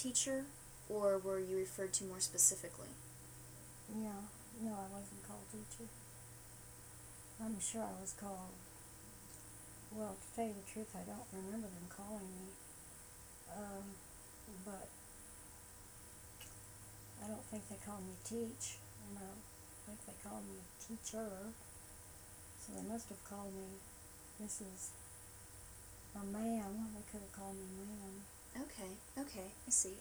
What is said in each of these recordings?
teacher, or were you referred to more specifically? Yeah, no, I wasn't called teacher. I'm sure I was called, well, to tell you the truth, I don't remember them calling me. But I don't think they called me teach, and I don't think they called me teacher. So they must have called me Mrs. or ma'am. They could have called me ma'am. Okay, I see.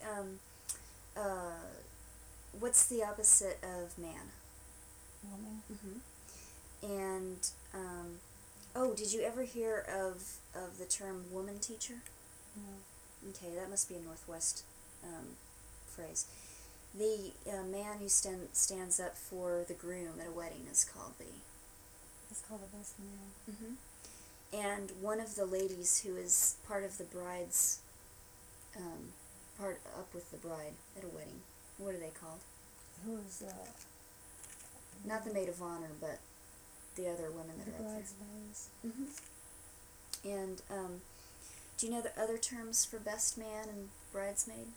What's the opposite of man? Woman. Mm-hmm. And, oh, did you ever hear of the term woman teacher? No. Okay, that must be a Northwest phrase. The man who stands up for the groom at a wedding is called the... It's called a best man. Mm-hmm. And one of the ladies who is part of the bride's, part up with the bride at a wedding, what are they called? Who's, Not the maid of honor, but the other women that the are up there. bridesmaids. Mm-hmm. And, do you know the other terms for best man and bridesmaid?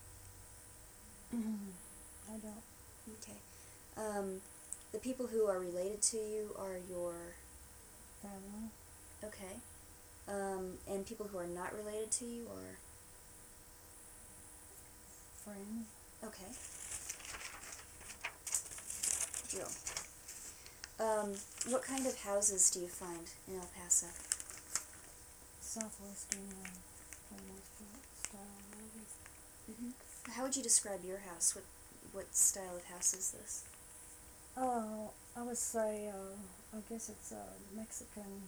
I don't. Okay. The people who are related to you are your... Family. Okay. And people who are not related to you are... Friends. Okay. Jill. What kind of houses do you find in El Paso? Southwestern style movies. Mm-hmm. How would you describe your house? What style of house is this? I would say, I guess it's a Mexican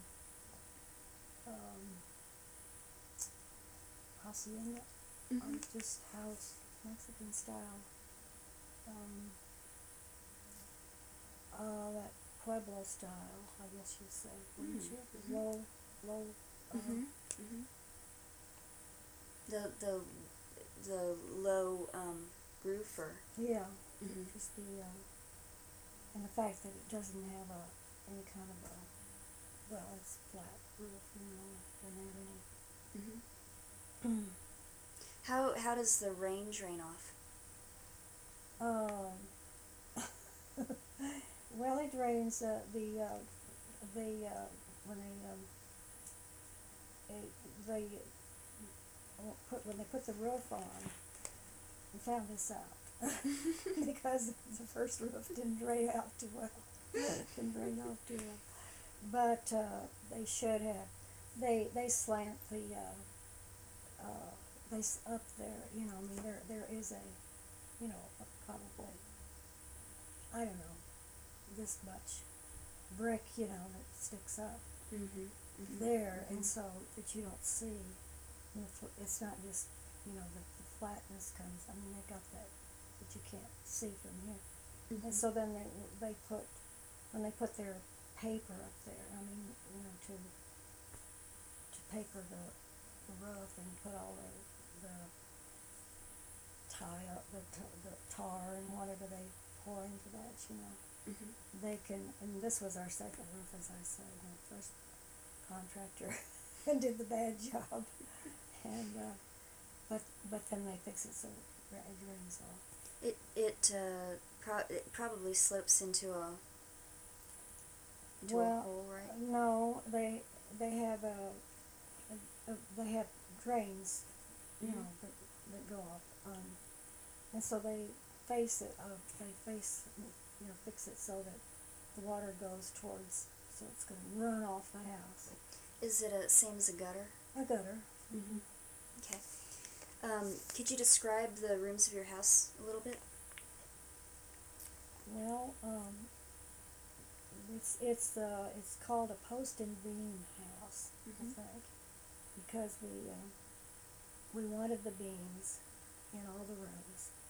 hacienda, Mm-hmm. or just house, Mexican style. That Pueblo style, I guess you'd say, wouldn't you? Mm-hmm. Low. Mm-hmm. Mm-hmm. The low roof, or... Yeah. Mm-hmm. Just and the fact that it doesn't have any kind of well, it's flat roof, doesn't have any. Mm-hmm. How does the rain drain off? Well, it rains when they put the roof on. I found this out because the first roof didn't drain out too well. Didn't drain off too well, but they should have. They slant the they up there. I mean, there is a, probably, I don't know, this much brick, that sticks up Mm-hmm. Mm-hmm. there, Mm-hmm. and so that you don't see. It's not just, the flatness comes. I mean, they got that you can't see from here. Mm-hmm. And so then when they put their paper up there, I mean, to paper the roof and put all the the tar and whatever they pour into that, Mm-hmm. they can. And this was our second roof, as I said. The first contractor did the bad job, and but then they fix it so it drains off. It probably slopes into a hole, right? No, they have they have drains, Mm-hmm. that go off, and so they face it. Fix it so that the water goes towards, so it's going to run off the house. Is it same as a gutter? A gutter. Mm-hmm. Okay. Could you describe the rooms of your house a little bit? Well, it's called a post and beam house, Mm-hmm. I think, because we wanted the beams in all the rooms,